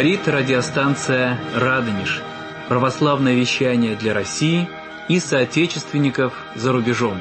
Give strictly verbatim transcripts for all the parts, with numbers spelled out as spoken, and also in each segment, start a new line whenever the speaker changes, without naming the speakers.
Говорит радиостанция «Радонеж». Православное вещание для России и соотечественников за рубежом.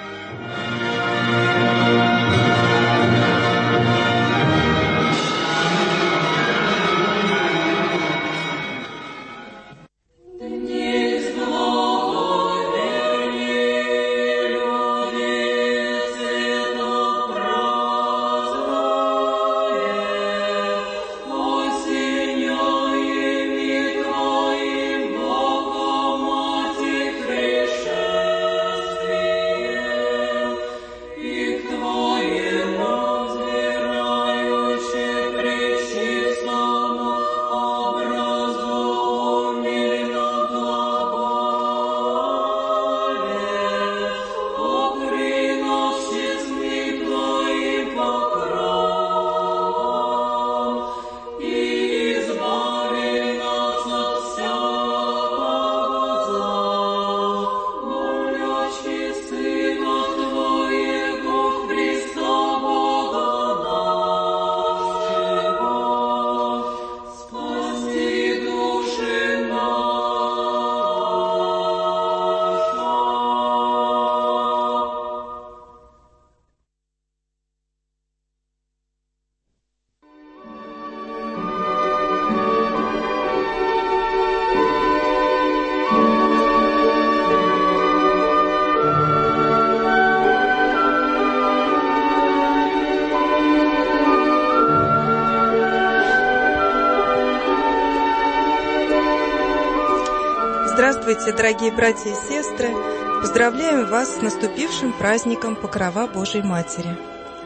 Здравствуйте, дорогие братья и сестры! Поздравляем вас с наступившим праздником Покрова Божией Матери.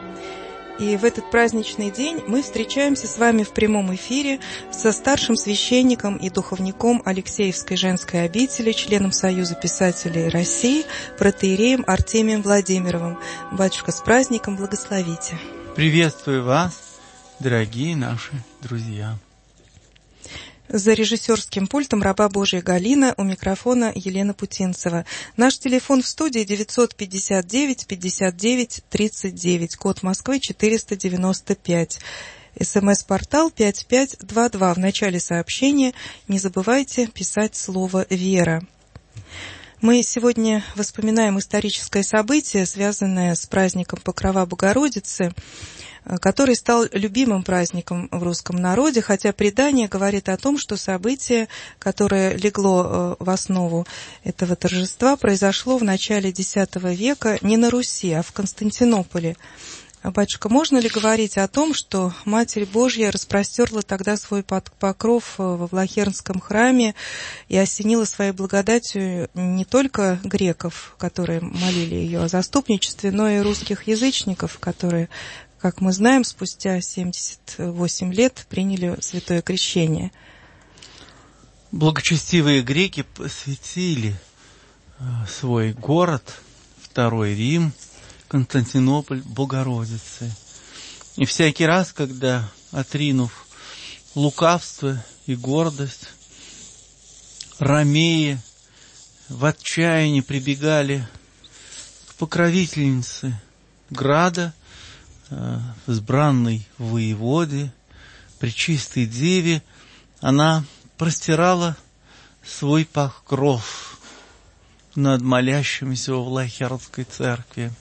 И в этот праздничный день мы встречаемся с вами в прямом эфире со старшим священником и духовником Алексеевской женской обители, членом Союза писателей России, протоиереем Артемием Владимировым. Батюшка, с праздником, благословите!
Приветствую вас, дорогие наши друзья!
За режиссерским пультом раба Божия Галина, у микрофона Елена Путинцева. Наш телефон в студии девятьсот пятьдесят девять пятьдесят девять тридцать девять, код Москвы четыреста девяносто пять. СМС-портал пять пять два два. В начале сообщения не забывайте писать слово «Вера». Мы сегодня вспоминаем историческое событие, связанное с праздником Покрова Богородицы, который стал любимым праздником в русском народе, хотя предание говорит о том, что событие, которое легло в основу этого торжества, произошло в начале X века не на Руси, а в Константинополе. Батюшка, можно ли говорить о том, что Матерь Божья распростерла тогда свой покров во Влахернском храме и осенила своей благодатью не только греков, которые молили ее о заступничестве, но и русских язычников, которые, как мы знаем, спустя семьдесят восемь лет приняли святое крещение?
Благочестивые греки посвятили свой город, Второй Рим, Константинополь, Богородице. И всякий раз, когда, отринув лукавство и гордость, ромеи в отчаянии прибегали к покровительнице града, избранной воеводе, пречистой деве, она простирала свой покров над молящимися во Влахернской церкви.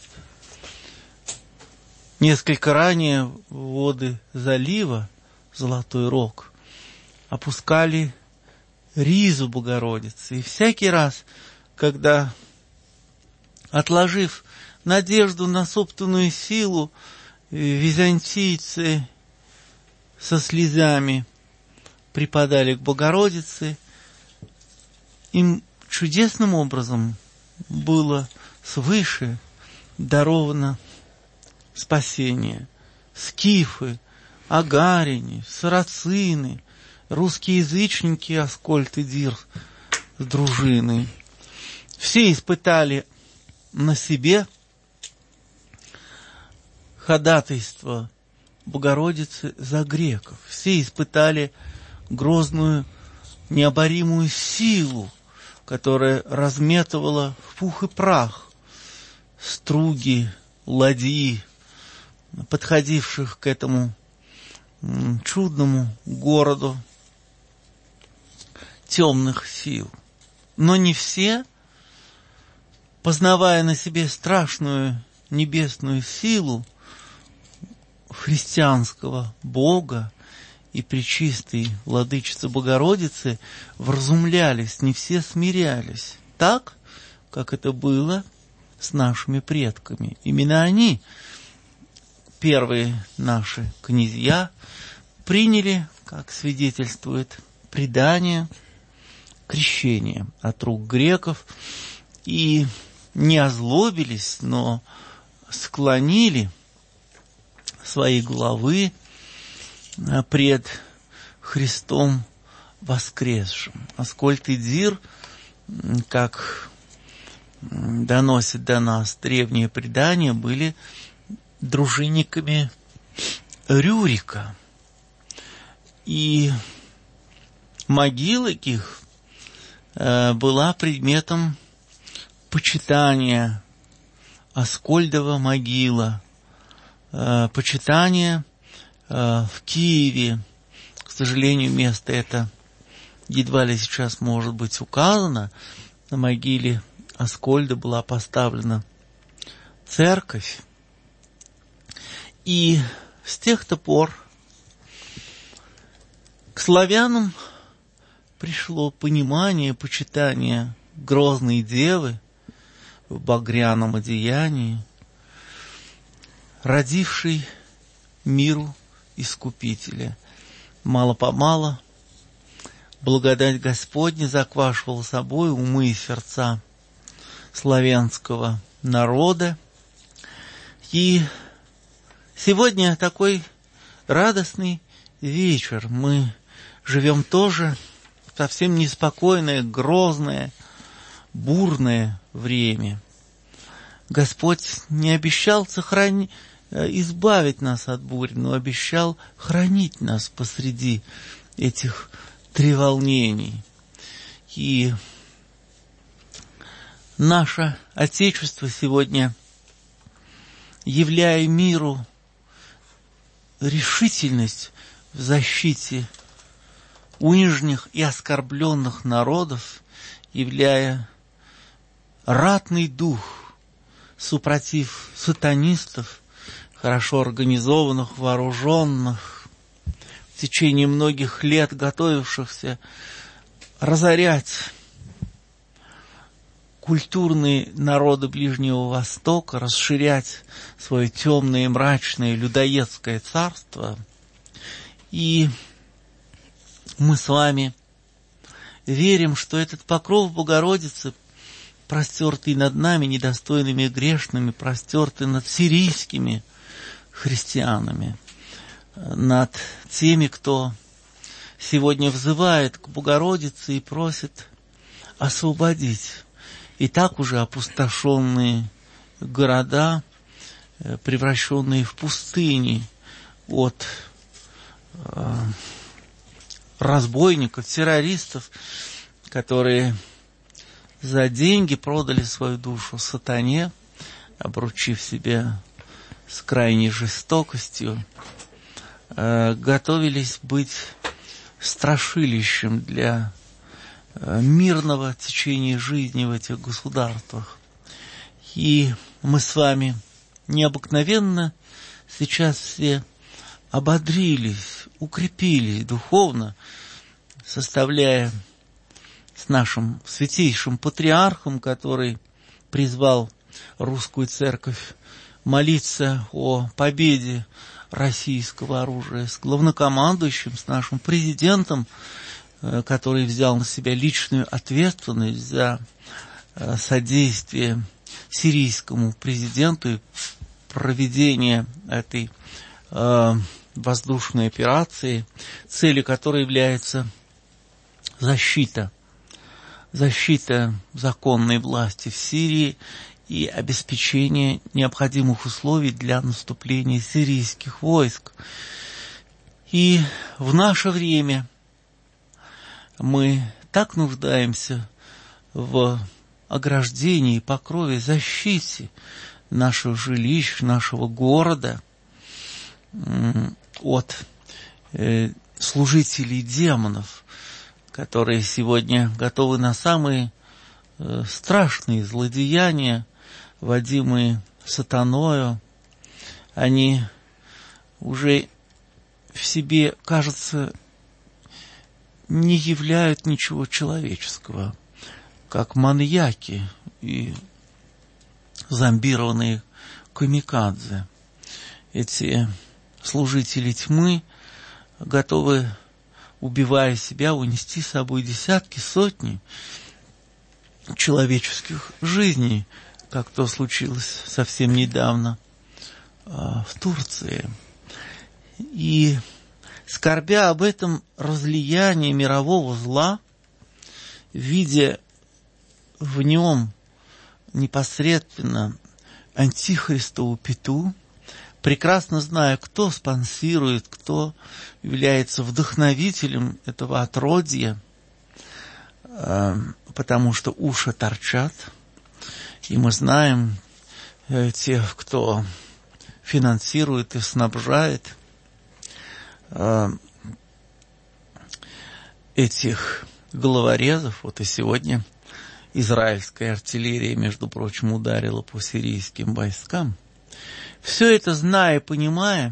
Несколько ранее воды залива Золотой Рог опускали ризу Богородицы. И всякий раз, когда, отложив надежду на собственную силу, византийцы со слезами припадали к Богородице, им чудесным образом было свыше даровано спасение. Скифы, агарине, сарацины, русские язычники, Аскольд и Дир с дружиной. Все испытали на себе ходатайство Богородицы за греков. Все испытали грозную, необоримую силу, которая разметывала в пух и прах струги, ладьи, подходивших к этому чудному городу темных сил. Но не все, познавая на себе страшную небесную силу христианского Бога и пречистой Владычицы Богородицы, вразумлялись, не все смирялись так, как это было с нашими предками. Именно они, первые наши князья, приняли, как свидетельствует предание, крещение от рук греков и не озлобились, но склонили свои головы пред Христом воскресшим. Аскольд и Дир, как доносит до нас древние предания, были дружинниками Рюрика. И могила их была предметом почитания. Аскольдова могила, почитание в Киеве. К сожалению, место это едва ли сейчас может быть указано. На могиле Аскольда была поставлена церковь. И с тех-то пор к славянам пришло понимание, почитание грозной девы в багряном одеянии, родившей миру Искупителя. Мало-помалу благодать Господня заквашивала собой умы и сердца славянского народа. И сегодня такой радостный вечер. Мы живем тоже в совсем неспокойное, грозное, бурное время. Господь не обещал сохранить, избавить нас от бурь, но обещал хранить нас посреди этих треволнений. И наше Отечество сегодня, являя миру решительность в защите униженных и оскорбленных народов, являя ратный дух супротив сатанистов, хорошо организованных, вооруженных, в течение многих лет готовившихся разорять культурные народы Ближнего Востока, расширять свое темное и мрачное людоедское царство. И мы с вами верим, что этот покров Богородицы, простертый над нами, недостойными и грешными, простертый над сирийскими христианами, над теми, кто сегодня взывает к Богородице и просит освободить и так уже опустошенные города, превращенные в пустыни от э, разбойников, террористов, которые за деньги продали свою душу сатане, обручив себя с крайней жестокостью, э, готовились быть страшилищем для э, мирного течения жизни в этих государствах. И мы с вами необыкновенно сейчас все ободрились, укрепились духовно, составляя с нашим святейшим патриархом, который призвал русскую церковь молиться о победе российского оружия, с главнокомандующим, с нашим президентом, который взял на себя личную ответственность за содействие сирийскому президенту и проведение этой э, воздушной операции, целью которой является защита, защита законной власти в Сирии и обеспечение необходимых условий для наступления сирийских войск. И в наше время мы так нуждаемся в ограждении, покрове, защите наших жилищ, нашего города от э, служителей демонов, которые сегодня готовы на самые э, страшные злодеяния, водимые сатаною, они уже в себе, кажется, не являют ничего человеческого, как маньяки и зомбированные камикадзе. Эти служители тьмы готовы, убивая себя, унести с собой десятки, сотни человеческих жизней, как то случилось совсем недавно в Турции. И, скорбя об этом разлиянии мирового зла, видя в нем непосредственно антихристову пяту, прекрасно зная, кто спонсирует, кто является вдохновителем этого отродья, потому что уши торчат, и мы знаем тех, кто финансирует и снабжает этих головорезов. Вот и сегодня израильская артиллерия, между прочим, ударила по сирийским войскам. Все это зная и понимая,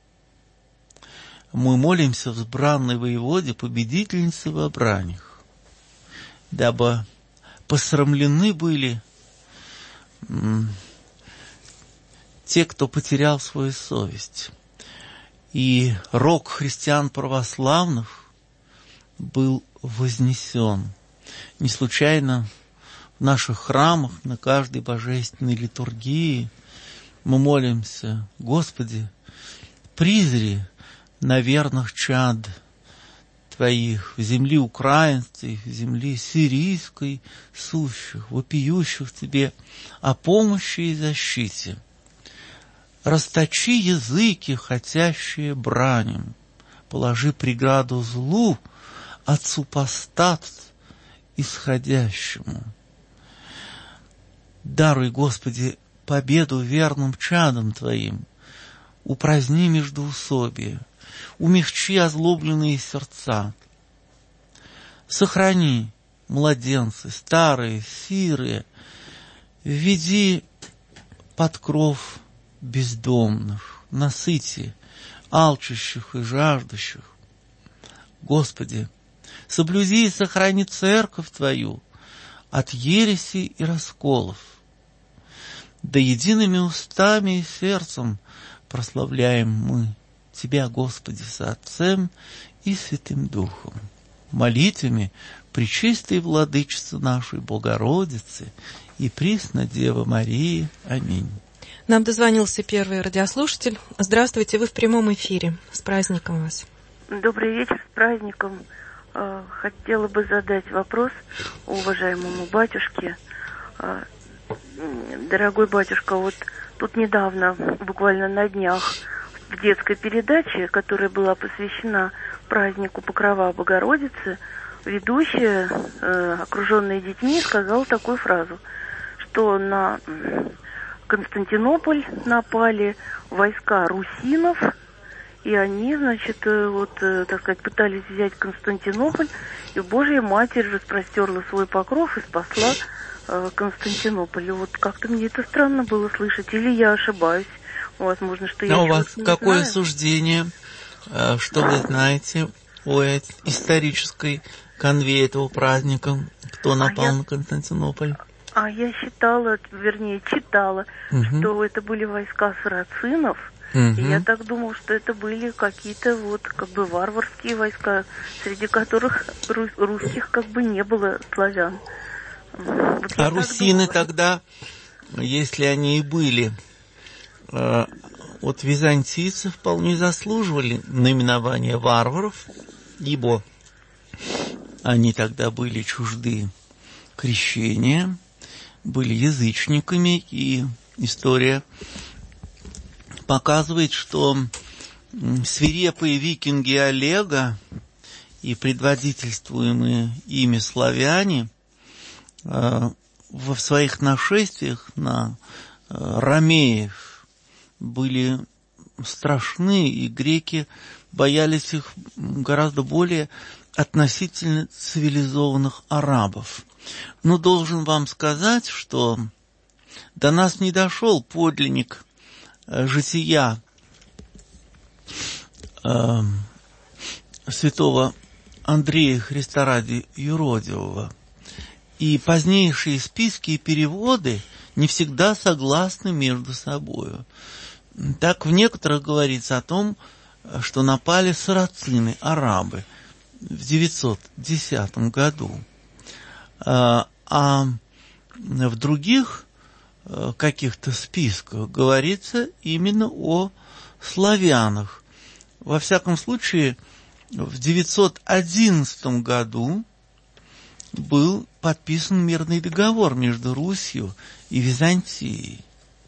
мы молимся взбранной воеводе, победительнице во бранях, дабы посрамлены были м, те, кто потерял свою совесть. И рог христиан православных был вознесен. Не случайно в наших храмах на каждой божественной литургии мы молимся: Господи, призри на верных чад Твоих, в земли украинской, в земли сирийской сущих, вопиющих Тебе о помощи и защите. Расточи языки, хотящие бранем, положи преграду злу от супостатств исходящему. Даруй, Господи, победу верным чадам Твоим, упраздни междоусобие, умягчи озлобленные сердца. Сохрани младенцы, старые, сирые, введи под кров бездомных, насыти алчущих и жаждущих. Господи, соблюди и сохрани церковь Твою от ереси и расколов. Да едиными устами и сердцем прославляем мы Тебя, Господи, со Отцем и Святым Духом, молитвами Пречистой Владычицы нашей Богородицы и Пресной Девы Марии. Аминь.
Нам дозвонился первый радиослушатель. Здравствуйте, вы в прямом эфире. С праздником вас.
Добрый вечер, с праздником. Хотела бы задать вопрос уважаемому батюшке. Дорогой батюшка, вот тут недавно, буквально на днях, в детской передаче, которая была посвящена празднику Покрова Богородицы, ведущая, окруженная детьми, сказала такую фразу, что на Константинополь напали войска русинов, и они, значит, вот, так сказать, пытались взять Константинополь, и Божья Матерь распростерла свой покров и спасла э, Константинополь. Вот как-то мне это странно было слышать, или я ошибаюсь. Возможно, что я...
А у вас какое
знаю.
суждение, что вы знаете о исторической канве этого праздника? Кто напал а я... на Константинополь?
А я считала, вернее, читала, угу. что это были войска сарацинов. Угу. И я так думала, что это были какие-то вот как бы варварские войска, среди которых рус- русских как бы не было славян. Вот
а русины тогда, если они и были, э, от византийцев вполне заслуживали наименования варваров, ибо они тогда были чужды крещения, были язычниками, и история показывает, что свирепые викинги Олега и предводительствуемые ими славяне э, в своих нашествиях на э, ромеев были страшны, и греки боялись их гораздо более, относительно цивилизованных арабов. Но должен вам сказать, что до нас не дошел подлинник э, жития э, святого Андрея Христа ради Юродивого. И позднейшие списки и переводы не всегда согласны между собой. Так в некоторых говорится о том, что напали сарацины, арабы, в девятьсот десятом году. А в других каких-то списках говорится именно о славянах. Во всяком случае, в девятьсот одиннадцатом году был подписан мирный договор между Русью и Византией.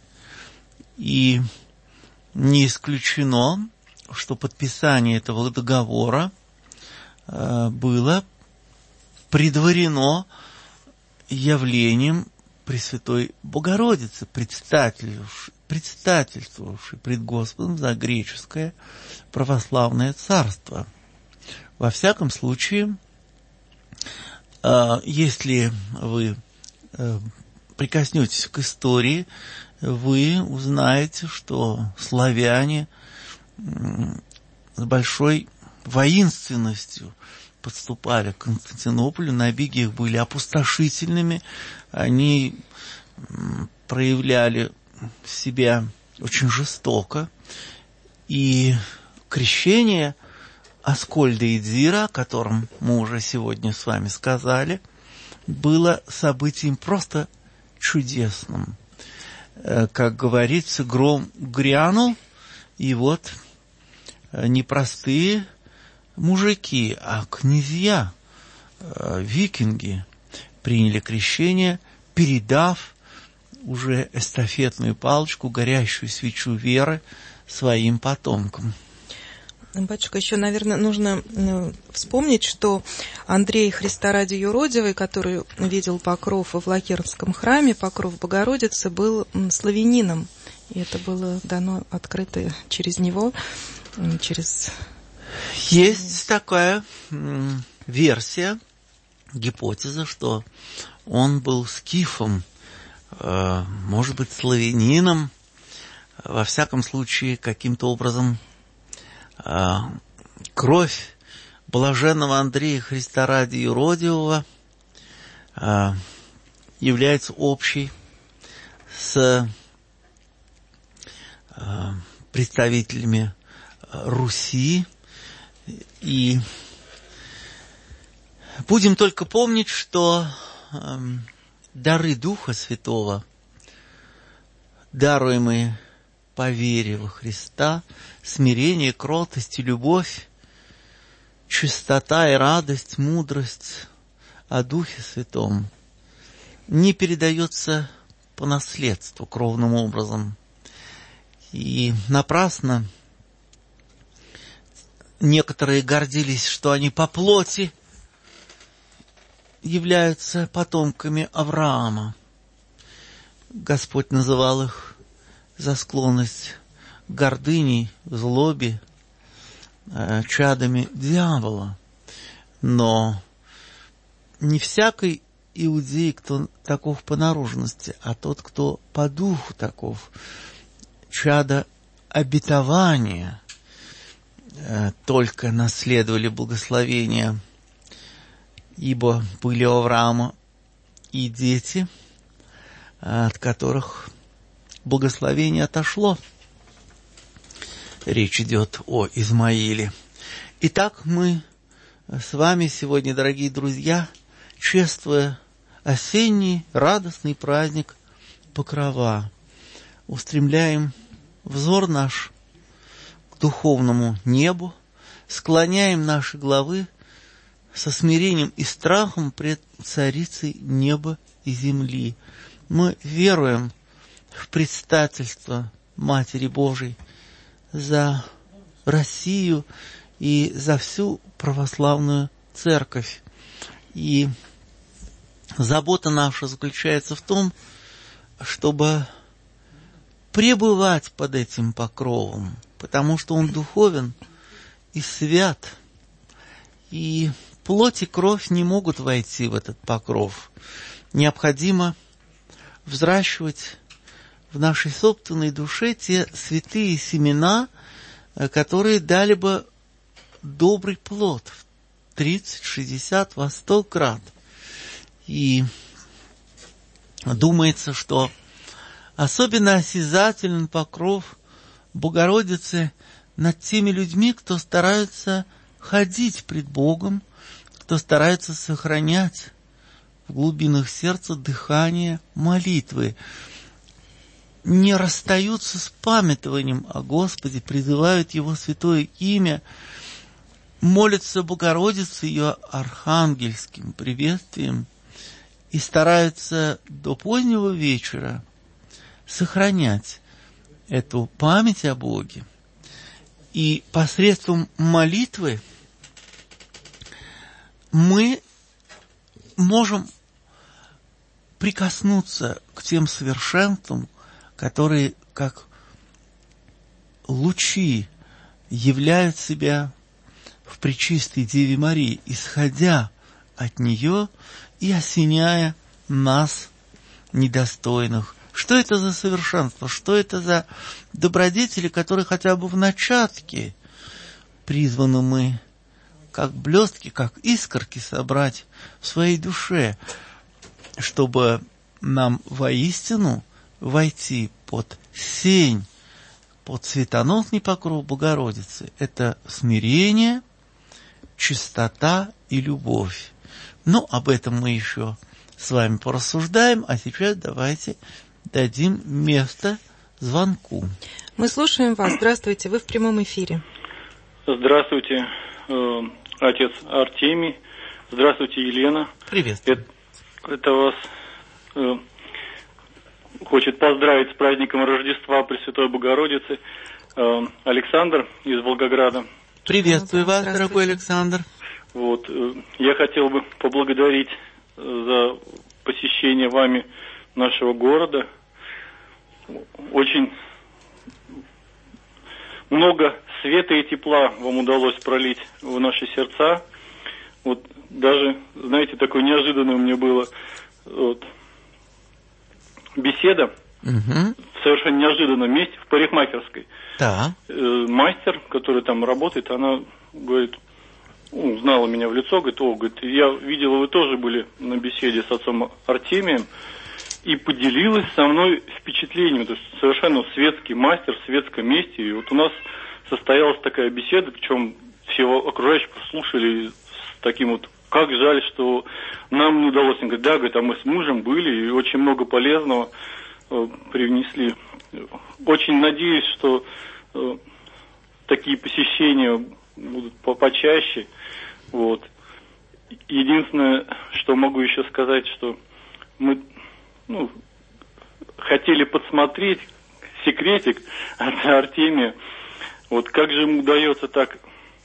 И не исключено, что подписание этого договора э, было предварено явлением Пресвятой Богородицы, предстательствовавшей, предстательствовавшей пред Господом за греческое православное царство. Во всяком случае, э, если вы э, прикоснетесь к истории, вы узнаете, что славяне с большой воинственностью подступали к Константинополю, набеги их были опустошительными, они проявляли себя очень жестоко, и крещение Аскольда и Дира, о котором мы уже сегодня с вами сказали, было событием просто чудесным. Как говорится, гром грянул, и вот не простые мужики, а князья, викинги приняли крещение, передав уже эстафетную палочку, горящую свечу веры своим потомкам.
Батюшка, еще, наверное, нужно вспомнить, что Андрей Христа ради Юродивый, который видел покров в Лакернском храме, покров Богородицы, был славянином. И это было дано открыто через него, через...
Есть такая версия, гипотеза, что он был скифом, может быть, славянином, во всяком случае, каким-то образом кровь блаженного Андрея Христа ради Юродивого является общей с представителями Руси. И будем только помнить, что дары Духа Святого, даруемые по вере во Христа, смирение, кротость и любовь, чистота и радость, мудрость о Духе Святом не передается по наследству кровным образом. И напрасно некоторые гордились, что они по плоти являются потомками Авраама. Господь называл их за склонность к гордыне, злобе, чадами дьявола. Но не всякий иудей, кто таков по наружности, а тот, кто по духу таков, чада обетования, только наследовали благословения, ибо были у Авраама и дети, от которых благословение отошло. Речь идет о Измаиле. Итак, мы с вами сегодня, дорогие друзья, чествуя осенний радостный праздник Покрова, устремляем взор наш к духовному небу, склоняем наши головы со смирением и страхом пред Царицей неба и земли. Мы веруем в предстательство Матери Божией за Россию и за всю православную церковь. И забота наша заключается в том, чтобы пребывать под этим покровом, потому что он духовен и свят. И плоть и кровь не могут войти в этот покров. Необходимо взращивать в нашей собственной душе те святые семена, которые дали бы добрый плод в тридцать, шестьдесят, во сто крат. И думается, что особенно осязателен покров Богородицы над теми людьми, кто стараются ходить пред Богом, кто старается сохранять в глубинах сердца дыхание молитвы, не расстаются с памятованием о Господе, призывают Его святое имя, молятся Богородице ее архангельским приветствием и стараются до позднего вечера сохранять эту память о Боге. И посредством молитвы мы можем прикоснуться к тем совершенствам, которые, как лучи, являют себя в пречистой Деве Марии, исходя от нее и осеняя нас, недостойных. Что это за совершенство? Что это за добродетели, которые хотя бы в начатке призваны мы, как блестки, как искорки, собрать в своей душе, чтобы нам воистину войти под сень, под светоносный покров Богородицы. Это смирение, чистота и любовь. Ну, об этом мы еще с вами порассуждаем, а сейчас давайте дадим место звонку.
Мы слушаем вас. Здравствуйте, вы в прямом эфире.
Здравствуйте, э, отец Артемий. Здравствуйте, Елена.
Приветствую.
Это, это вас э, хочет поздравить с праздником Рождества Пресвятой Богородицы э, Александр из Волгограда.
Приветствую вас, дорогой Александр.
Вот, э, я хотел бы поблагодарить за посещение вами нашего города. Очень много света и тепла вам удалось пролить в наши сердца. Вот даже, знаете, такое неожиданное мне было вот, беседа угу. в совершенно неожиданном месте, в парикмахерской.
Да.
Э, мастер, который там работает, она говорит, ну, знала меня в лицо, говорит, о, говорит, я видела, вы тоже были на беседе с отцом Артемием, и поделилась со мной впечатлением. То есть совершенно светский мастер в светском месте. И вот у нас состоялась такая беседа, причем все окружающие послушали с таким вот, как жаль, что нам не удалось. Он говорит, да, говорит, а мы с мужем были и очень много полезного э, привнесли. Очень надеюсь, что э, такие посещения будут по почаще. Вот. Единственное, что могу еще сказать, что мы ну, хотели подсмотреть секретик от Артемия. Вот как же ему удается так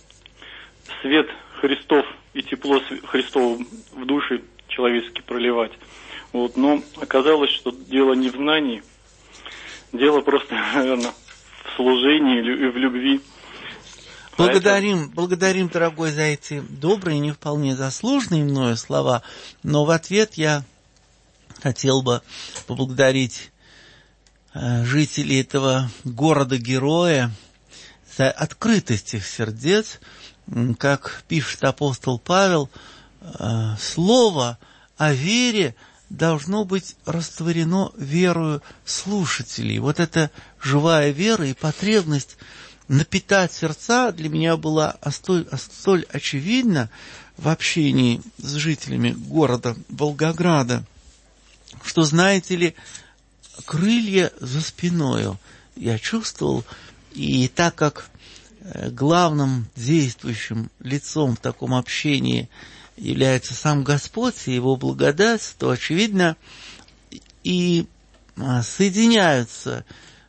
свет Христов и тепло Христово в душе человечески проливать. Вот, но оказалось, что дело не в знании, дело просто, наверное, в служении и в любви.
Благодарим, благодарим, дорогой, за эти добрые, не вполне заслуженные мною слова, но в ответ я хотел бы поблагодарить э, жителей этого города-героя за открытость их сердец. Как пишет апостол Павел, э, слово о вере должно быть растворено верою слушателей. Вот эта живая вера и потребность напитать сердца для меня была столь, столь очевидна в общении с жителями города Волгограда, что, знаете ли, крылья за спиною я чувствовал, и так как главным действующим лицом в таком общении является сам Господь и Его благодать, то, очевидно, и соединяются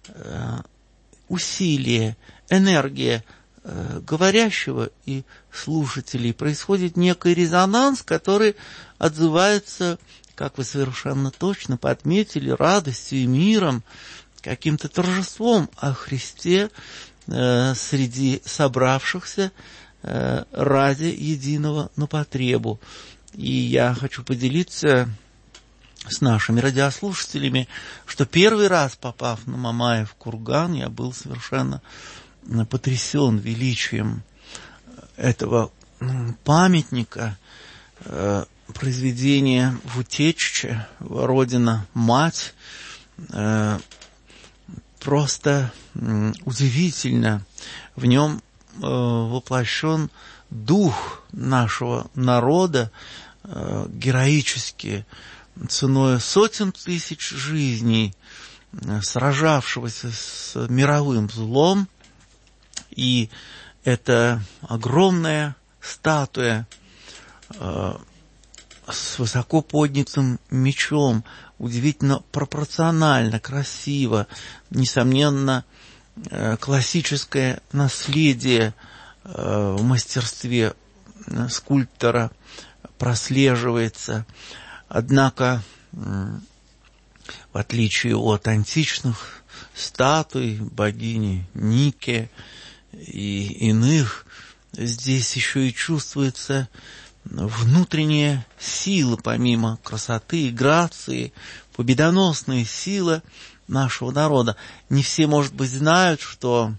усилия, энергия говорящего и слушателей. Происходит некий резонанс, который отзывается, как вы совершенно точно подметили, радостью и миром, каким-то торжеством о Христе э, среди собравшихся э, ради единого на потребу. И я хочу поделиться с нашими радиослушателями, что первый раз, попав на Мамаев курган, я был совершенно потрясен величием этого памятника, э, произведения Вутечича «Родина-мать». Э, просто э, удивительно. В нем э, воплощен дух нашего народа, э, героически, ценой сотен тысяч жизней, э, сражавшегося с мировым злом. И это огромная статуя э, с высоко поднятым мечом, удивительно пропорционально, красиво, несомненно, э, классическое наследие э, в мастерстве скульптора прослеживается. Однако, э, в отличие от античных статуй богини Нике и иных, здесь еще и чувствуется внутренняя сила, помимо красоты и грации, победоносная сила нашего народа. Не все, может быть, знают, что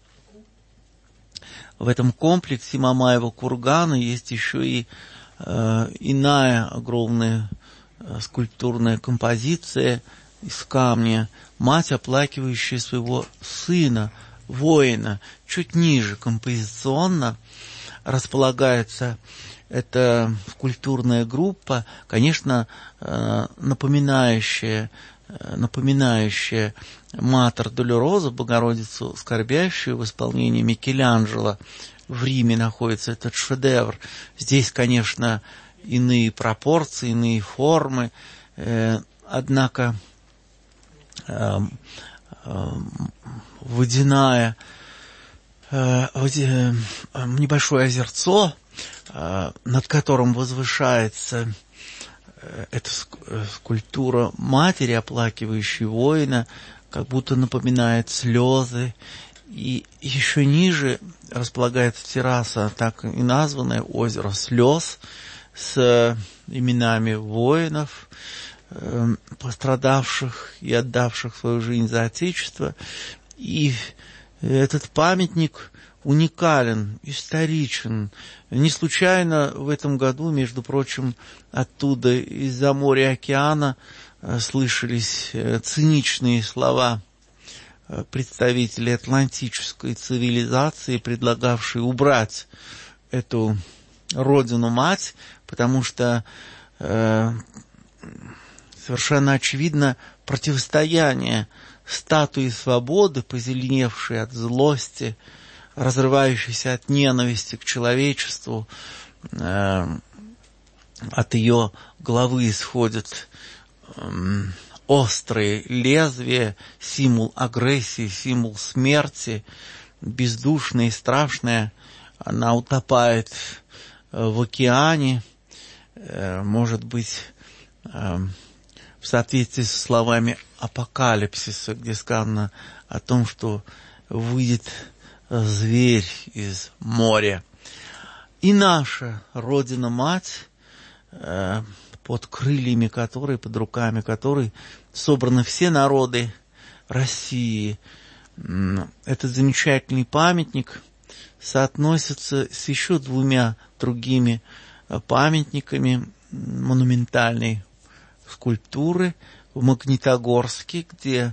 в этом комплексе Мамаева кургана есть еще и э, иная огромная э, скульптурная композиция из камня, мать, оплакивающая своего сына, воина. Чуть ниже композиционно располагается эта скульптурная группа, конечно, напоминающая, напоминающая Матер Долороза, Богородицу скорбящую, в исполнении Микеланджело. В Риме находится этот шедевр. Здесь, конечно, иные пропорции, иные формы, однако водяная, небольшое озерцо, над которым возвышается эта скульптура матери, оплакивающей воина, как будто напоминает слезы. И еще ниже располагается терраса, так и названное озеро слез, с именами воинов, пострадавших и отдавших свою жизнь за Отечество. И этот памятник уникален, историчен. Не случайно в этом году, между прочим, оттуда, из-за моря и океана, слышались циничные слова представителей атлантической цивилизации, предлагавшие убрать эту родину-мать, потому что э, совершенно очевидно противостояние статуи свободы, позеленевшей от злости, разрывающейся от ненависти к человечеству. Э, от ее головы исходят э, острые лезвия, символ агрессии, символ смерти, бездушная и страшная. Она утопает в океане, э, может быть, э, в соответствии со словами Апокалипсиса, где сказано о том, что выйдет зверь из моря. И наша Родина-Мать, э, под крыльями которой, под руками которой собраны все народы России. Этот замечательный памятник соотносится с еще двумя другими памятниками монументальной скульптуры в Магнитогорске, где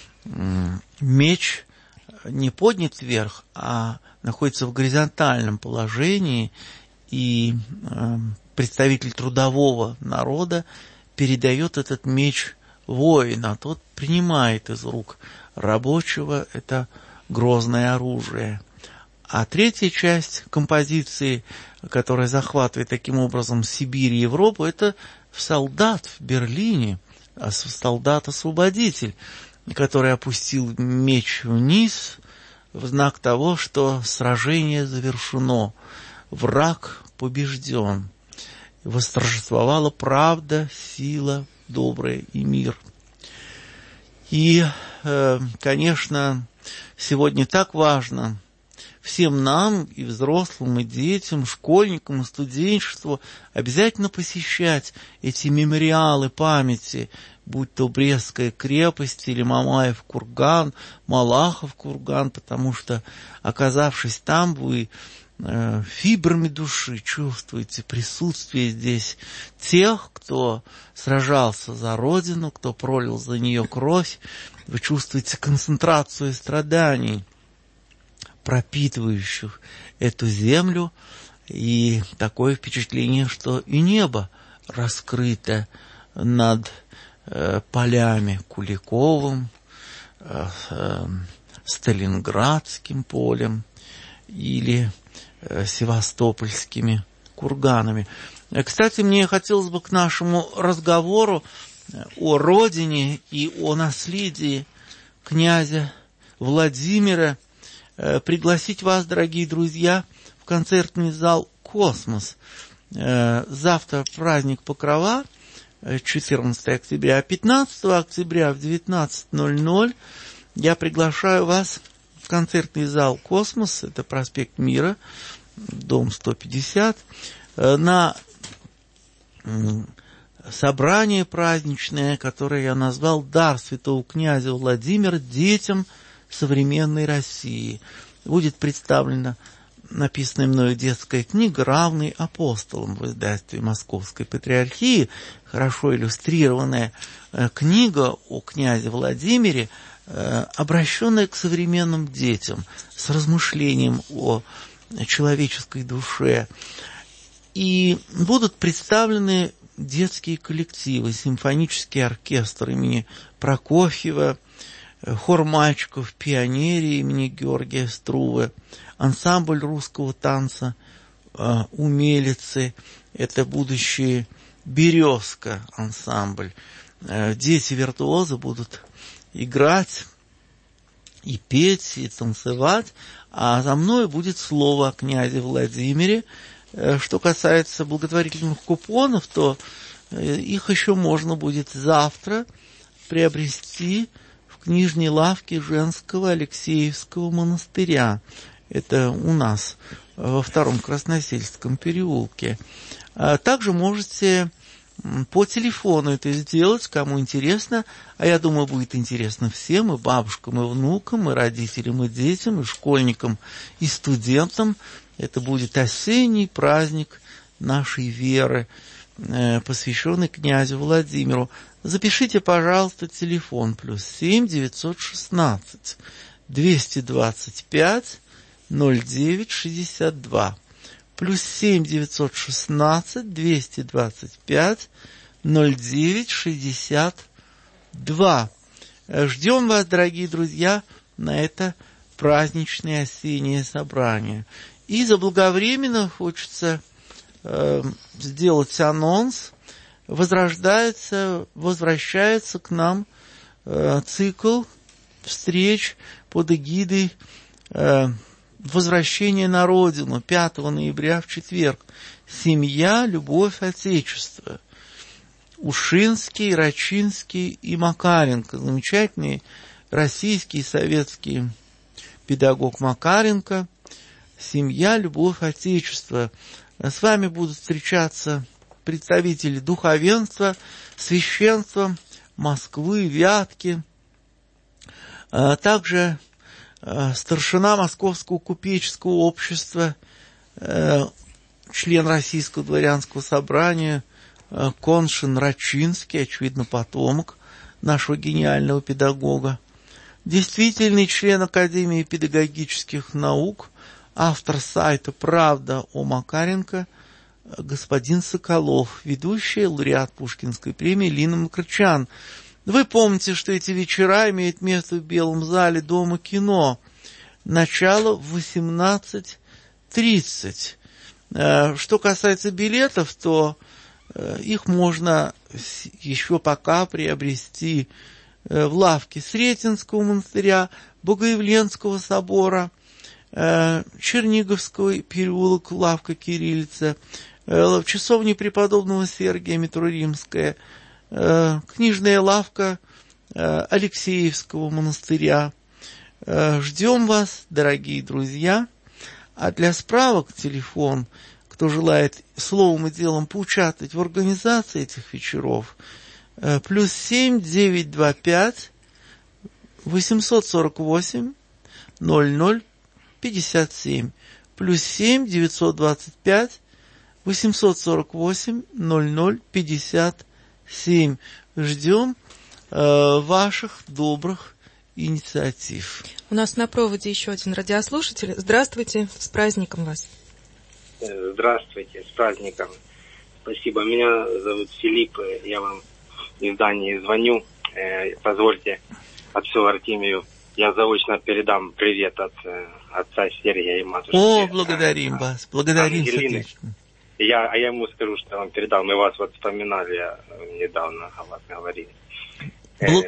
меч не поднят вверх, а находится в горизонтальном положении, и представитель трудового народа передает этот меч воину, а тот принимает из рук рабочего это грозное оружие. А третья часть композиции, которая захватывает таким образом Сибирь и Европу, это солдат в Берлине, солдат-освободитель, который опустил меч вниз в знак того, что сражение завершено, враг побежден. Восторжествовала правда, сила, доброе и мир. И, э, конечно, сегодня так важно всем нам, и взрослым, и детям, школьникам, и студенчеству обязательно посещать эти мемориалы памяти, будь то Брестская крепость или Мамаев курган, Малахов курган, потому что, оказавшись там, вы э, фибрами души чувствуете присутствие здесь тех, кто сражался за Родину, кто пролил за нее кровь. Вы чувствуете концентрацию страданий, пропитывающих эту землю, и такое впечатление, что и небо раскрыто над э, полями Куликовым, э, э, Сталинградским полем или э, Севастопольскими курганами. Кстати, мне хотелось бы к нашему разговору о родине и о наследии князя Владимира пригласить вас, дорогие друзья, в концертный зал «Космос». Завтра праздник Покрова, четырнадцатого октября, а пятнадцатого октября в девятнадцать ноль ноль я приглашаю вас в концертный зал «Космос», это проспект Мира, дом сто пятьдесят, на собрание праздничное, которое я назвал «Дар святого князя Владимира детям современной России». Будет представлена написанная мною детская книга «Равный апостолам» в издательстве Московской Патриархии, хорошо иллюстрированная книга о князе Владимире, обращенная к современным детям, с размышлением о человеческой душе. И будут представлены детские коллективы, симфонический оркестр имени Прокофьева, хор мальчиков пионерии имени Георгия Струве, ансамбль русского танца «Умелицы», это будущий «Березка» ансамбль. Дети-виртуозы будут играть и петь, и танцевать, а за мной будет слово о князе Владимире. Что касается благотворительных купонов, то их еще можно будет завтра приобрести в книжной лавке женского Алексеевского монастыря. Это у нас во втором Красносельском переулке. Также можете по телефону это сделать, кому интересно, а я думаю, будет интересно всем, и бабушкам, и внукам, и родителям, и детям, и школьникам, и студентам. Это будет осенний праздник нашей веры, посвященный князю Владимиру. Запишите, пожалуйста, телефон плюс семь девятьсот шестнадцать двести двадцать пять ноль девять шестьдесят два. Плюс семь девятьсот шестнадцать двести двадцать пять ноль девять шестьдесят два. Ждем вас, дорогие друзья, на это праздничное осеннее собрание. И заблаговременно хочется э, сделать анонс. Возрождается, возвращается к нам э, цикл встреч под эгидой э, «Возвращение на родину» пятого ноября в четверг. «Семья, любовь, отечество». Ушинский, Рачинский и Макаренко. Замечательный российский и советский педагог Макаренко. «Семья, любовь, отечество». С вами будут встречаться представители духовенства, священства Москвы, Вятки, а также старшина Московского купеческого общества, член Российского дворянского собрания Коншин Рачинский, очевидно, потомок нашего гениального педагога, действительный член Академии педагогических наук, автор сайта «Правда о Макаренко», господин Соколов, ведущий, лауреат Пушкинской премии Лина Макрычан. Вы помните, что эти вечера имеют место в Белом зале Дома кино. Начало в восемнадцать тридцать. Что касается билетов, то их можно еще пока приобрести в лавке Сретенского монастыря, Богоявленского собора, Черниговский переулок, лавка Кириллица, в часовне преподобного Сергия, метро Римская, книжная лавка Алексеевского монастыря. Ждем вас, дорогие друзья. А для справок телефон, кто желает словом и делом поучаствовать в организации этих вечеров, плюс семь девятьсот двадцать пять восемьсот сорок восемь ноль ноль пятьдесят семь. Плюс семь девятьсот двадцать пять восемьсот сорок восемь ноль ноль пятьдесят семь. Ждем э, ваших добрых инициатив.
У нас на проводе еще один радиослушатель. Здравствуйте, с праздником вас.
Здравствуйте, с праздником. Спасибо. Меня зовут Филипп. Я вам из Дании звоню. Позвольте отцу Артемию, я заочно передам привет от отца Сергия и матушки.
О, благодарим вас, благодарим сердечно.
Я, а я ему скажу, что я вам передал. Мы вас вот вспоминали, недавно о вас говорили.
Бл...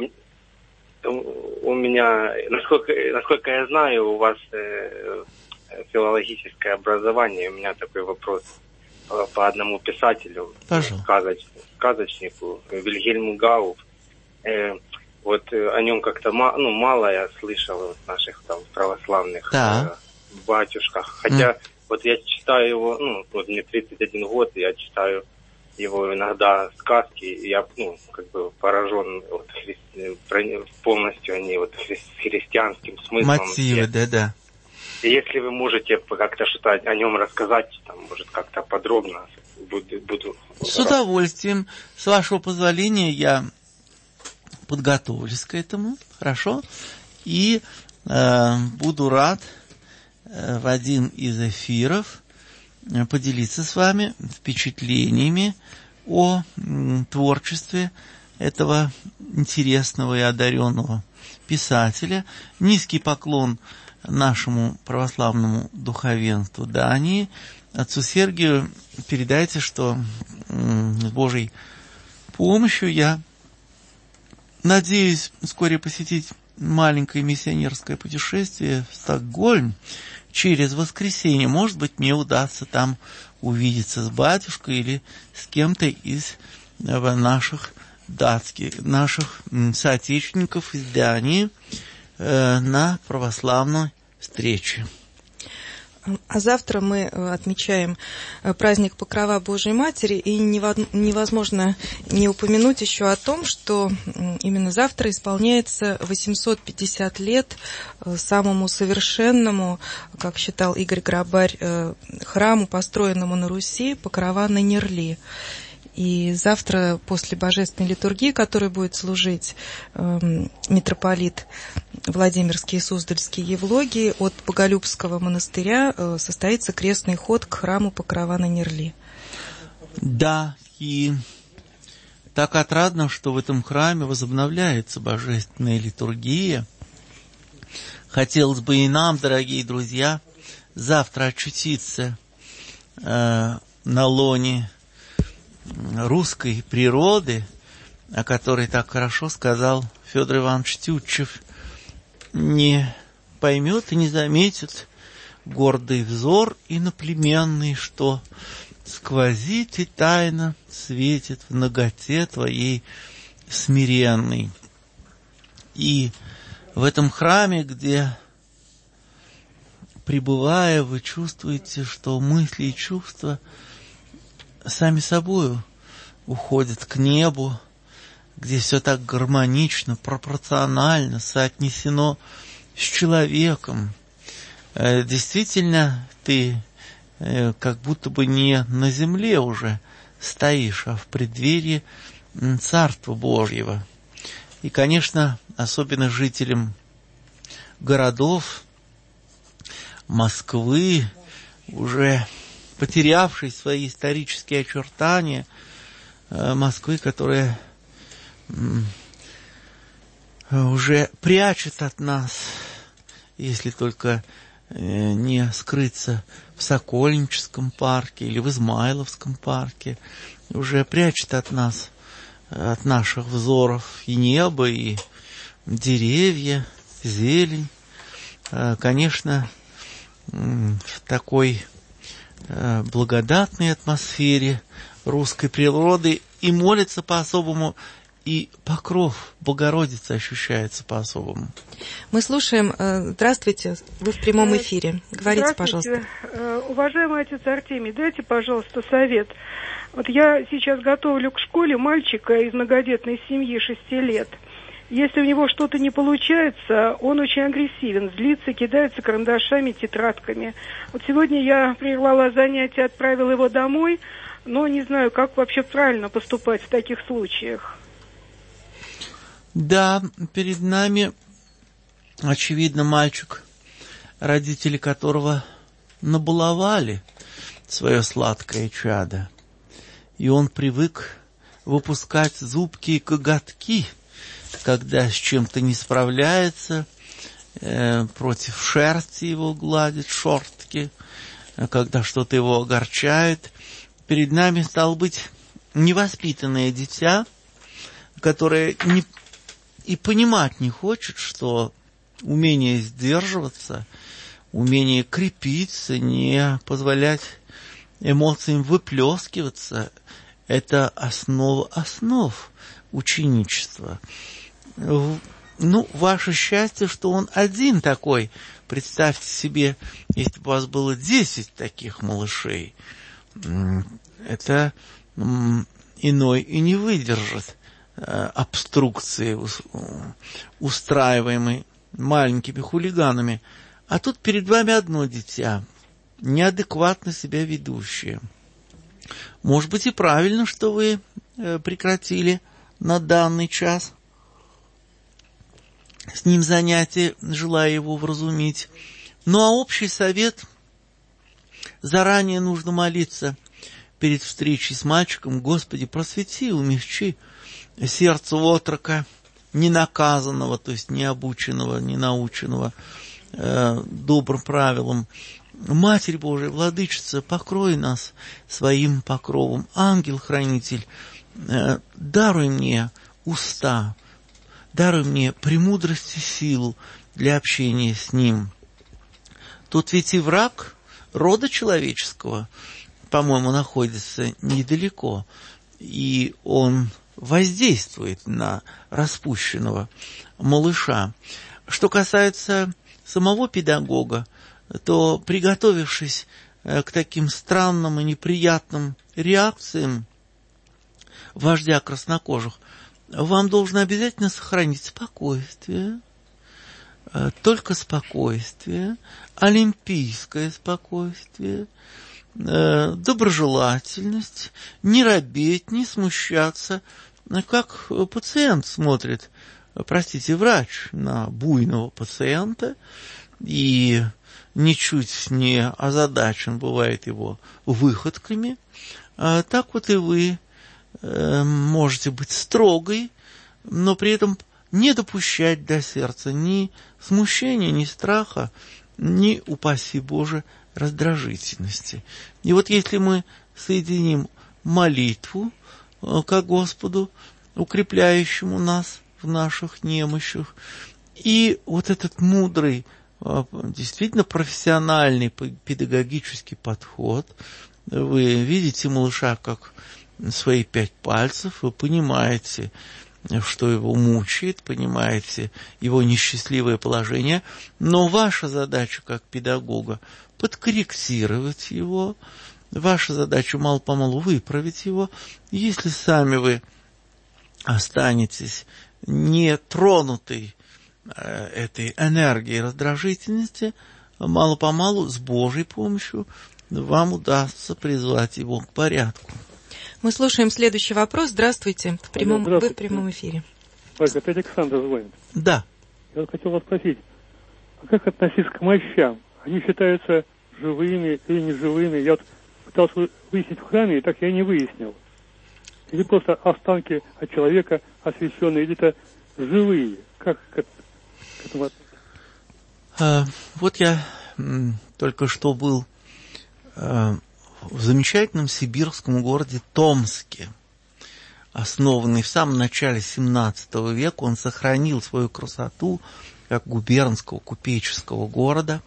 Э, у меня, насколько, насколько я знаю, у вас э, филологическое образование. У меня такой вопрос по, по одному писателю, сказоч, сказочнику Вильгельму Гау. Э, вот э, о нем как-то ма, ну, мало я слышал в наших там православных
да.
э, батюшках. Хотя
mm.
вот я читаю его, ну, вот мне тридцать один год, и я читаю его иногда сказки, и я, ну, как бы поражен вот, хри... полностью они вот хри... христианским смыслом.
Мотивы, да-да.
И если вы можете как-то что-то о нем рассказать, там, может, как-то подробно, буду... буду
С удовольствием. С вашего позволения я подготовлюсь к этому, хорошо? И э, буду рад э, в один из эфиров поделиться с вами впечатлениями о м, творчестве этого интересного и одаренного писателя. Низкий поклон нашему православному духовенству Дании. Отцу Сергию передайте, что м, с Божьей помощью я надеюсь вскоре посетить маленькое миссионерское путешествие в Стокгольм через воскресенье. Может быть, мне удастся там увидеться с батюшкой или с кем-то из наших датских, наших соотечественников из Дании э, на православной встрече.
А завтра мы отмечаем праздник Покрова Божией Матери, и невозможно не упомянуть еще о том, что именно завтра исполняется восемьсот пятьдесят лет самому совершенному, как считал Игорь Грабарь, храму, построенному на Руси, Покрова на Нерли. И завтра после божественной литургии, которой будет служить э, митрополит Владимирский и Суздальский Евлогий, от Боголюбского монастыря э, состоится крестный ход к храму Покрова на Нерли.
Да, и так отрадно, что в этом храме возобновляется божественная литургия. Хотелось бы и нам, дорогие друзья, завтра очутиться э, на лоне русской природы, о которой так хорошо сказал Федор Иванович Тютчев. Не поймет и не заметит гордый взор иноплеменный, что сквозит и тайно светит в наготе твоей смиренной. И в этом храме, где, пребывая, вы чувствуете, что мысли и чувства сами собою уходят к небу, где все так гармонично, пропорционально соотнесено с человеком. Действительно, ты как будто бы не на земле уже стоишь, а в преддверии Царства Божьего. И, конечно, особенно жителям городов Москвы, уже потерявшей свои исторические очертания, Москвы, которая уже прячет от нас, если только не скрыться в Сокольническом парке или в Измайловском парке, уже прячет от нас, от наших взоров и небо, и деревья, зелень. Конечно, в такой благодатной атмосфере русской природы и молится по-особому и покров Богородицы ощущается по-особому.
Мы слушаем. Здравствуйте, вы в прямом эфире. Говорите, пожалуйста.
Уважаемый отец Артемий, дайте, пожалуйста, совет. Вот я сейчас готовлю к школе мальчика из многодетной семьи шести лет. Если у него что-то не получается, он очень агрессивен, злится, кидается карандашами, тетрадками. Вот сегодня я прервала занятие, отправила его домой, но не знаю, как вообще правильно поступать в таких случаях.
Да, перед нами, очевидно, мальчик, родители которого набаловали свое сладкое чадо. И он привык выпускать зубки и коготки, когда с чем-то не справляется, э, против шерсти его гладит, шортки, когда что-то его огорчает. Перед нами, стало быть, невоспитанное дитя, которое не, и понимать не хочет, что умение сдерживаться, умение крепиться, не позволять эмоциям выплескиваться – это основа основ ученичества. Ну, ваше счастье, что он один такой. Представьте себе, если бы у вас было десять таких малышей, это иной и не выдержит обструкции, устраиваемой маленькими хулиганами. А тут перед вами одно дитя, неадекватно себя ведущее. Может быть, и правильно, что вы прекратили на данный час с ним занятие, желая его вразумить. Ну, а общий совет: заранее нужно молиться перед встречей с мальчиком: Господи, просвети, умягчи сердце отрока, ненаказанного, то есть необученного, ненаученного э, добрым правилам. Матерь Божия, Владычица, покрой нас своим покровом. Ангел-хранитель, э, даруй мне уста, даруй мне премудрость и силу для общения с Ним. Тут ведь и враг рода человеческого, по-моему, находится недалеко, и он воздействует на распущенного малыша. Что касается самого педагога, то, приготовившись к таким странным и неприятным реакциям вождя краснокожих, вам должно обязательно сохранить спокойствие, только спокойствие, олимпийское спокойствие, доброжелательность, не робеть, не смущаться, как пациент смотрит, простите, врач на буйного пациента, и ничуть не озадачен бывает его выходками, так вот и вы можете быть строгой, но при этом не допускать до сердца ни смущения, ни страха, ни, упаси Боже, раздражительности. И вот если мы соединим молитву ко Господу, укрепляющему нас в наших немощах, и вот этот мудрый, действительно профессиональный педагогический подход, вы видите малыша как свои пять пальцев, вы понимаете, что его мучает, понимаете его несчастливое положение, но ваша задача как педагога подкорректировать его, ваша задача мало-помалу выправить его. Если сами вы останетесь не тронутой этой энергией раздражительности, мало-помалу с Божьей помощью вам удастся призвать его к порядку.
Мы слушаем следующий вопрос. Здравствуйте. В прямом, Здравствуйте. Вы в прямом эфире.
Ольга, это Александр звонит.
Да.
Я хотел вас спросить, а как относиться к мощам? Они считаются живыми или неживыми? Я вот пытался выяснить в храме, и так я не выяснил. Или просто останки от человека освященные, или это живые? Как к этому относиться?
А, вот я м, только что был а, в замечательном сибирском городе Томске, основанный в самом начале семнадцатого века. Он сохранил свою красоту как губернского купеческого города.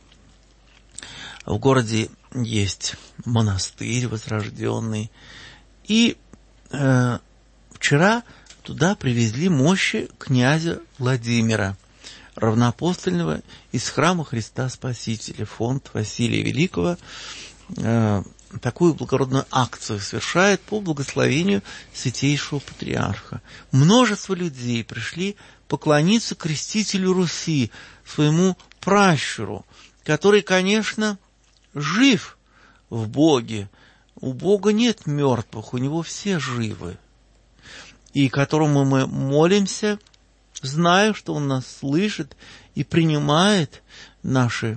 В городе есть монастырь возрожденный. И э, вчера туда привезли мощи князя Владимира, равноапостольного из храма Христа Спасителя, фонд Василия Великого, э, такую благородную акцию совершает по благословению Святейшего Патриарха. Множество людей пришли поклониться крестителю Руси, своему пращуру, который, конечно, жив в Боге. У Бога нет мертвых, у Него все живы. И которому мы молимся, зная, что Он нас слышит и принимает наши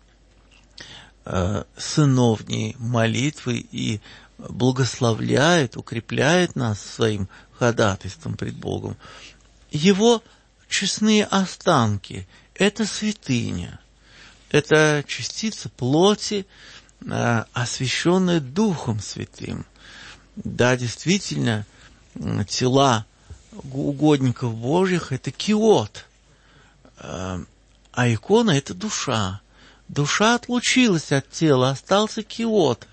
э, сыновние молитвы и благословляет, укрепляет нас своим ходатайством пред Богом. Его честные останки – это святыня, это частица плоти, э, освященная Духом Святым. Да, действительно, тела угодников Божьих – это киот, а икона – это душа. Душа отлучилась от тела, остался киот,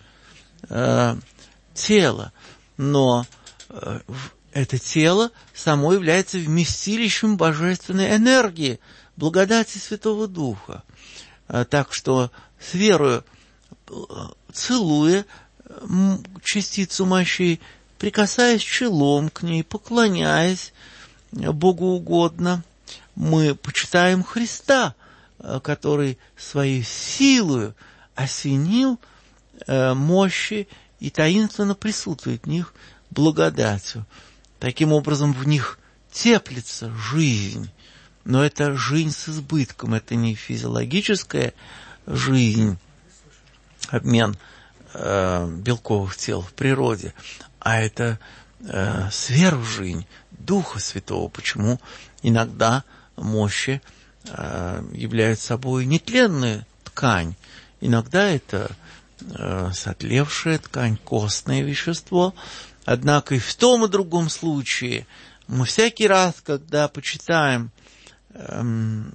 тело. Но это тело само является вместилищем божественной энергии, благодати Святого Духа. Так что с верою, целуя частицу мощей, прикасаясь челом к ней, поклоняясь Богу угодно, мы почитаем Христа, который своей силою осенил мощи и таинственно присутствует в них благодатью. Таким образом, в них теплится жизнь, но это жизнь с избытком, это не физиологическая жизнь, обмен э, белковых тел в природе, а это э, сверхжизнь Духа Святого. Почему иногда мощи э, являются собой нетленную ткань, иногда это э, сотлевшая ткань, костное вещество. Однако и в том и другом случае мы всякий раз, когда почитаем э,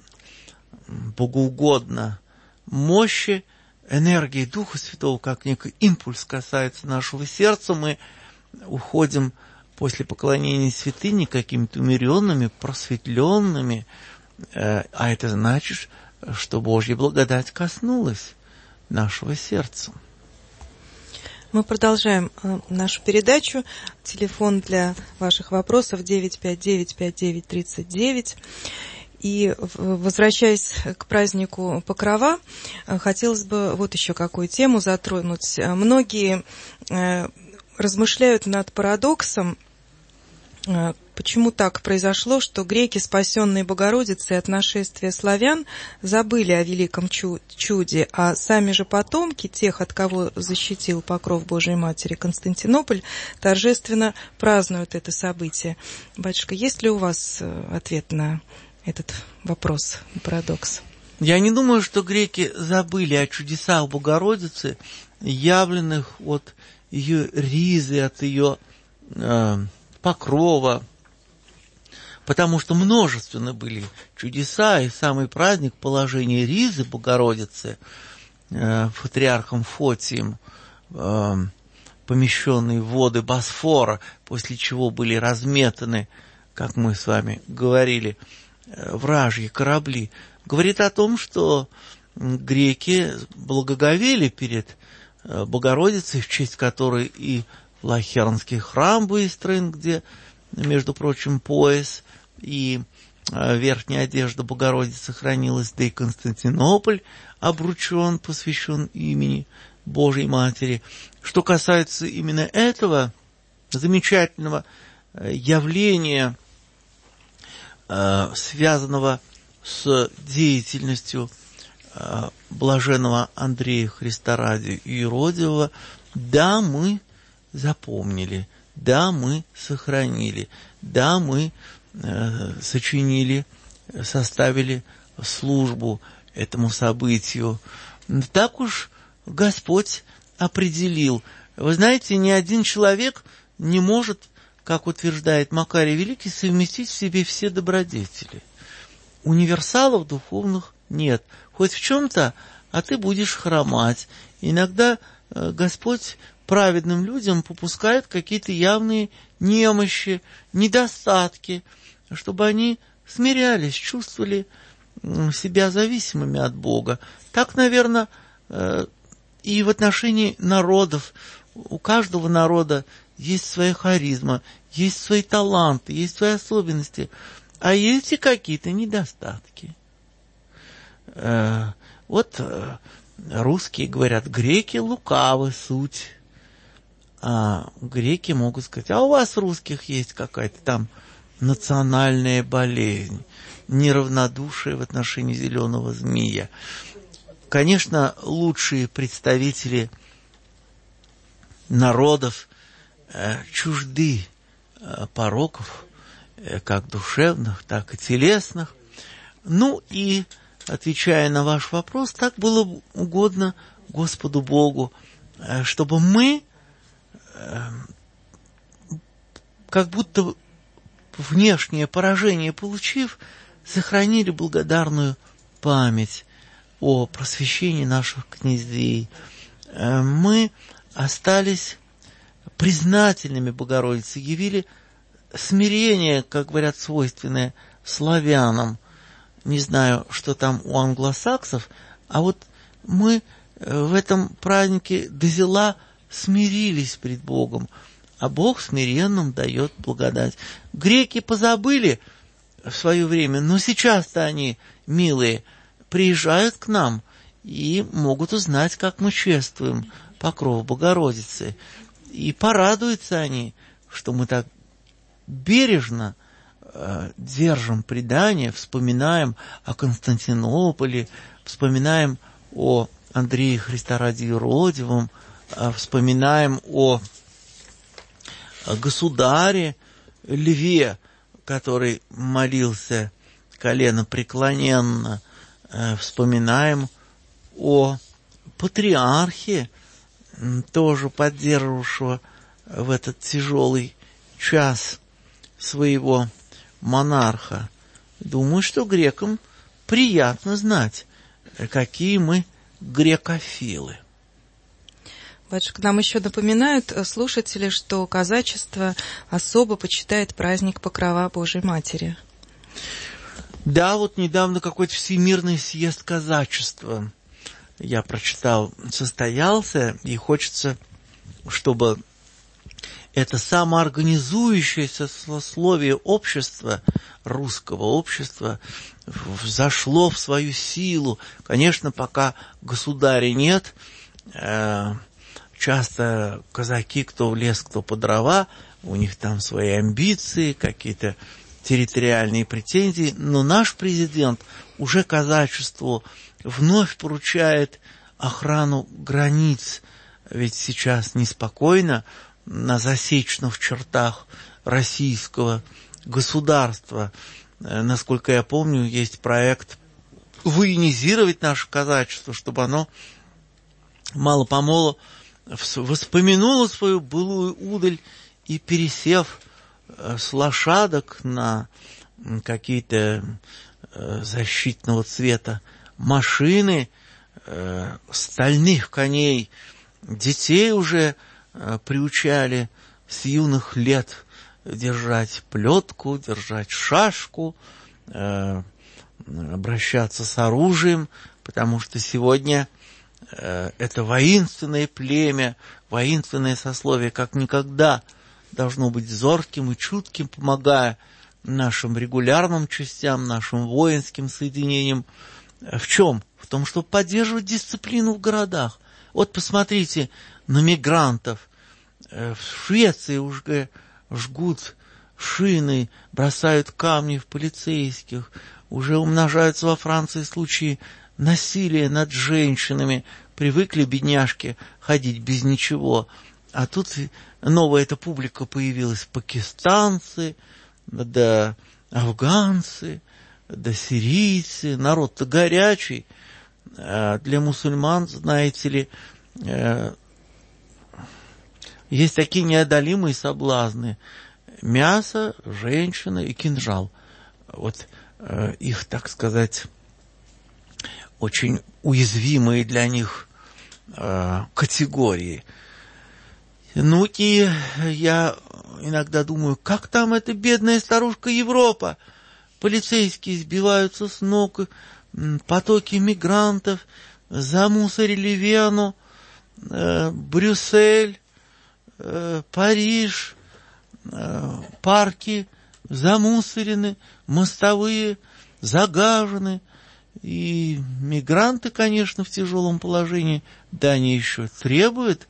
богоугодно мощи, энергии Духа Святого, как некий импульс касается нашего сердца, мы уходим после поклонения святыни какими-то умеренными, просветленными, э, а это значит, что Божья благодать коснулась нашего сердца.
Мы продолжаем э, нашу передачу. Телефон для ваших вопросов девять пять девять пять девять тридцать девять. И, возвращаясь к празднику Покрова, хотелось бы вот еще какую тему затронуть. Многие э, размышляют над парадоксом, э, почему так произошло, что греки, спасенные Богородицей от нашествия славян, забыли о великом чу- чуде, а сами же потомки тех, от кого защитил покров Божией Матери Константинополь, торжественно празднуют это событие. Батюшка, есть ли у вас ответ на этот вопрос, парадокс?
Я не думаю, что греки забыли о чудесах Богородицы, явленных от ее ризы, от ее э, покрова, потому что множественны были чудеса, и самый праздник положения ризы Богородицы э, патриархом Фотием, э, помещенные в воды Босфора, после чего были разметаны, как мы с вами говорили, вражьи корабли, говорит о том, что греки благоговели перед Богородицей, в честь которой и Лахернский храм выстроен, где, между прочим, пояс и верхняя одежда Богородицы хранилась, да и Константинополь обручен, посвящен имени Божьей Матери. Что касается именно этого замечательного явления, связанного с деятельностью блаженного Андрея Христа ради Иеродиева, да, мы запомнили, да, мы сохранили, да, мы э, сочинили, составили службу этому событию. Так уж Господь определил. Вы знаете, ни один человек не может, как утверждает Макарий Великий, совместить в себе все добродетели. Универсалов духовных нет. Хоть в чем-то, а ты будешь хромать. Иногда Господь праведным людям попускают какие-то явные немощи, недостатки, чтобы они смирялись, чувствовали себя зависимыми от Бога. Так, наверное, и в отношении народов. У каждого народа есть своя харизма, есть свои таланты, есть свои особенности, а есть и какие-то недостатки. Вот русские говорят, греки лукавы суть, а греки могут сказать, а у вас, русских, есть какая-то там национальная болезнь, неравнодушие в отношении зеленого змея. Конечно, лучшие представители народов э, чужды э, пороков, э, как душевных, так и телесных. Ну и, отвечая на ваш вопрос, так было угодно Господу Богу, э, чтобы мы, э, как будто внешнее поражение получив, сохранили благодарную память о просвещении наших князей. Мы остались признательными Богородице, явили смирение, как говорят, свойственное славянам. Не знаю, что там у англосаксов, а вот мы в этом празднике дозела смирились пред Богом, а Бог смиренным дает благодать. Греки позабыли в свое время, но сейчас-то они, милые, приезжают к нам и могут узнать, как мы чествуем покров Богородицы. И порадуются они, что мы так бережно э, держим предание, вспоминаем о Константинополе, вспоминаем о Андрее Христа ради Иродивом, э, вспоминаем о государе Льве, который молился коленопреклоненно, э, вспоминаем о патриархе, тоже поддерживавшего в этот тяжелый час своего монарха. Думаю, что грекам приятно знать, какие мы грекофилы.
Батюшка, нам еще напоминают слушатели, что казачество особо почитает праздник Покрова Божией Матери.
Да, вот недавно какой-то всемирный съезд казачества, я прочитал, состоялся, и хочется, чтобы это самоорганизующееся сословие общества, русского общества, взошло в свою силу. Конечно, пока государя нет, часто казаки, кто в лес, кто по дрова, у них там свои амбиции, какие-то территориальные претензии, но наш президент уже казачеству вновь поручает охрану границ, ведь сейчас неспокойно на засечных чертах российского государства. Насколько я помню, есть проект военизировать наше казачество, чтобы оно мало-помалу воспомянуло свою былую удаль и, пересев с лошадок на какие-то защитного цвета машины, стальных коней, детей уже приучали с юных лет держать плетку, держать шашку, обращаться с оружием, потому что сегодня это воинственное племя, воинственное сословие, как никогда должно быть зорким и чутким, помогая нашим регулярным частям, нашим воинским соединениям. В чем? В том, чтобы поддерживать дисциплину в городах. Вот посмотрите на мигрантов. В Швеции уже жгут шины, бросают камни в полицейских. Уже умножаются во Франции случаи насилия над женщинами. Привыкли бедняжки ходить без ничего. А тут новая эта публика появилась. Пакистанцы, да афганцы, да сирийцы. Народ-то горячий. Для мусульман, знаете ли, есть такие неодолимые соблазны. Мясо, женщина и кинжал. Вот их, так сказать, очень уязвимые для них категории. Ну и я иногда думаю, как там эта бедная старушка Европа? Полицейские сбиваются с ног, потоки мигрантов, замусорили Вену, э, Брюссель, э, Париж, э, парки замусорены, мостовые загажены. И мигранты, конечно, в тяжелом положении, да они еще требуют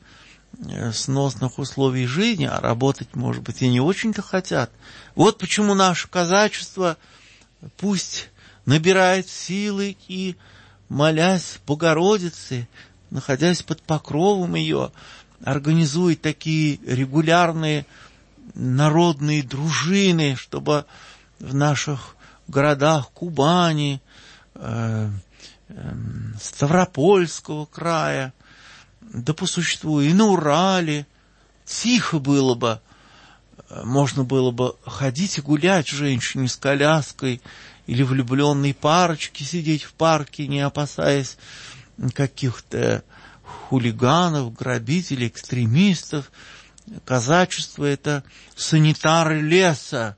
сносных условий жизни, а работать, может быть, и не очень-то хотят. Вот почему наше казачество пусть набирает силы и, молясь Богородице, находясь под покровом ее, организует такие регулярные народные дружины, чтобы в наших городах Кубани, э, э, Ставропольского края, да по существу и на Урале тихо было бы, можно было бы ходить и гулять женщине с коляской или влюбленной парочке, сидеть в парке, не опасаясь каких-то хулиганов, грабителей, экстремистов. Казачество — это санитары леса.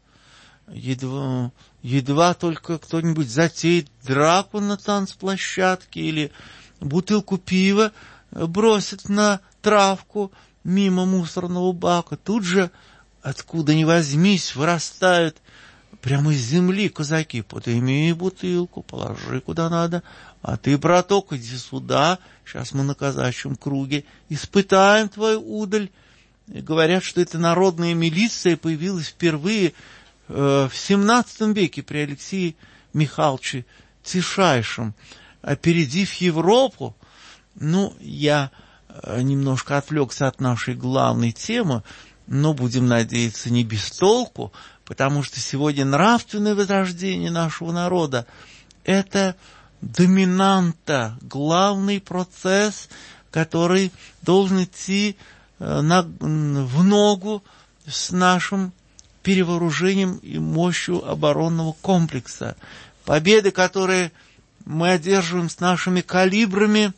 Едва, едва только кто-нибудь затеет драку на танцплощадке или бутылку пива бросит на травку мимо мусорного бака, тут же, откуда ни возьмись, вырастают прямо из земли казаки. Подойми бутылку, положи куда надо, а ты, браток, иди сюда, сейчас мы на казачьем круге испытаем твою удаль. И говорят, что эта народная милиция появилась впервые э, в семнадцатом веке при Алексее Михайловиче Тишайшем, опередив Европу. Ну, я немножко отвлекся от нашей главной темы, но, будем надеяться, не без толку, потому что сегодня нравственное возрождение нашего народа – это доминанта, главный процесс, который должен идти на, в ногу с нашим перевооружением и мощью оборонного комплекса. Победы, которые мы одерживаем с нашими калибрами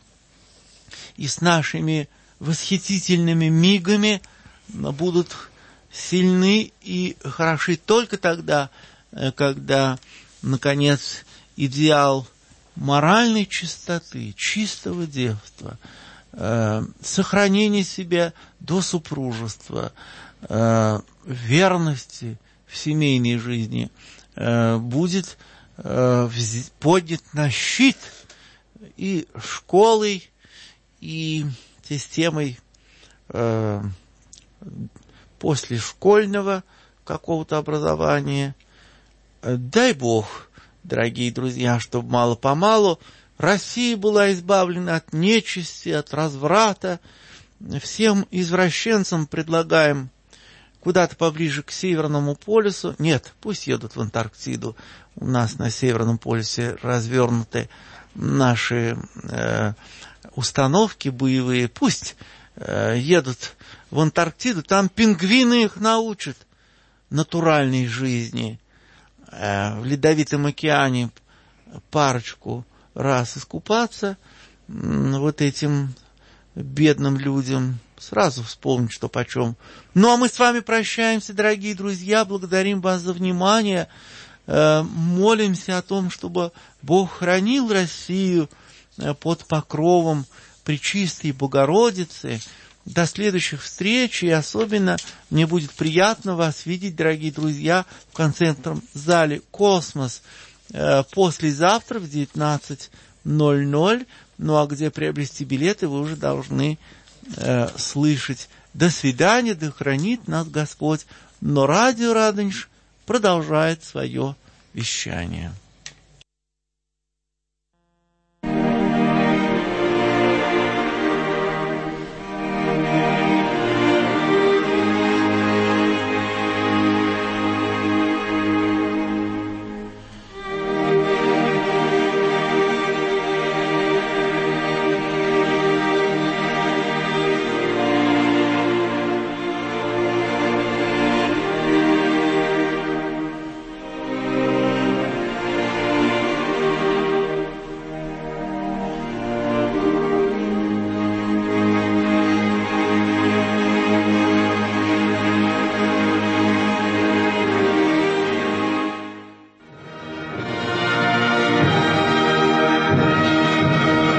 и с нашими восхитительными мигами, будут сильны и хороши только тогда, когда, наконец, идеал моральной чистоты, чистого девства, э, сохранения себя до супружества, э, верности в семейной жизни э, будет э, поднят на щит и школой, и системой э, послешкольного какого-то образования. Дай Бог, дорогие друзья, чтобы мало-помалу Россия была избавлена от нечисти, от разврата. Всем извращенцам предлагаем куда-то поближе к Северному полюсу. Нет, пусть едут в Антарктиду. У нас на Северном полюсе развернуты наши э, установки боевые. Пусть э, едут в Антарктиду, там пингвины их научат натуральной жизни. Э, в Ледовитом океане парочку раз искупаться э, вот этим бедным людям, сразу вспомнить, что почем. Ну, а мы с вами прощаемся, дорогие друзья, благодарим вас за внимание, э, молимся о том, чтобы Бог хранил Россию э, под покровом Пречистой Богородицы. До следующих встреч, и особенно мне будет приятно вас видеть, дорогие друзья, в концертном зале «Космос» э, послезавтра в девятнадцать ноль ноль. Ну, а где приобрести билеты, вы уже должны э, слышать. До свидания, да хранит нас Господь. Но радио Радонеж продолжает свое вещание.